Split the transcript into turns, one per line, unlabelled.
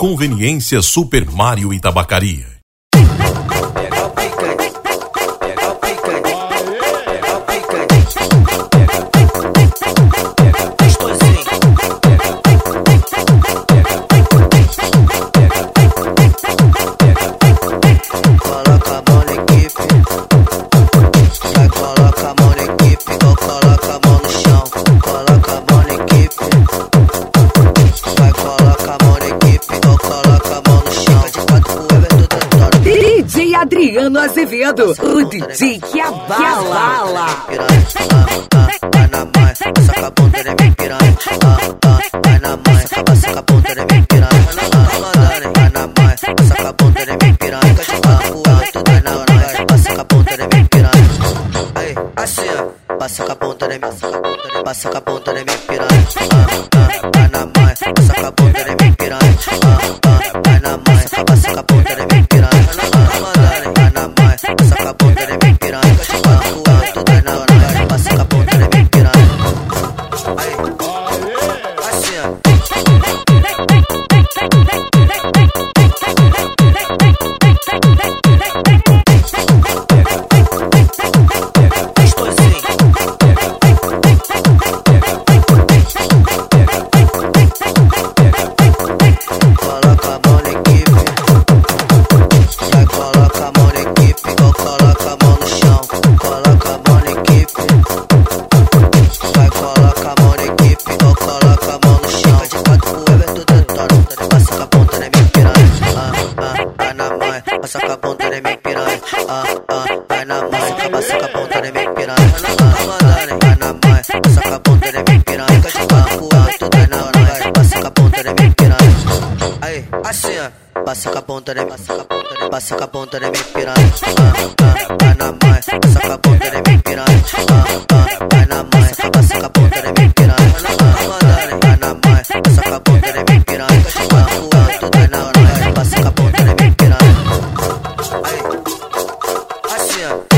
Conveniência Super Mário e Tabacaria.
Adriano Azevedo, o DJ que abala.
Vai na mãe, saca a ponta de minha piranha. Vai na mãe, saca a ponta de minha piranha. Vai na mãe, saca a ponta de minha piranha. Tudo é na hora, saca a ponta de minha piranha. Aí, assim, ó, passa com a ponta de minha, passa com a ponta de minha piranha. Vai na mãe, saca a ponta de minha piranha. Vai na mãe, passa com a ponta de minha piranha. Saca a ponta de minha piranha, tudo é na hora, passa com a ponta de minha piranha. Aí, assim, ó. Coloca a mão na equipe, vai coloca a mão na equipe. Coloca a mão no chão, coloca a mão na equipe. Vai, coloca a mão na equipe, coloca a mão no chão. De quatro pro Everton detona, passa com a ponta da minha piranha. Vai na mãe, passa com a ponta da minha piranha. Vai na mãe, passa com a ponta da minha piranha. Vai na mãe, passa com a ponta da minha piranha. De quatro tudo é na hora, passa com a ponta da minha piranha. Aí, assim, ó, passa com a ponta da minha, passa com a ponta da minha piranha. Vai na mãe, passa com a ponta da minha piranha. Vai na mãe, passa com a ponta da minha piranha. Vai na mãe, passa com a ponta da minha piranha. Tudo é na hora, passa com a ponta da minha piranha. Aí, assim, ó.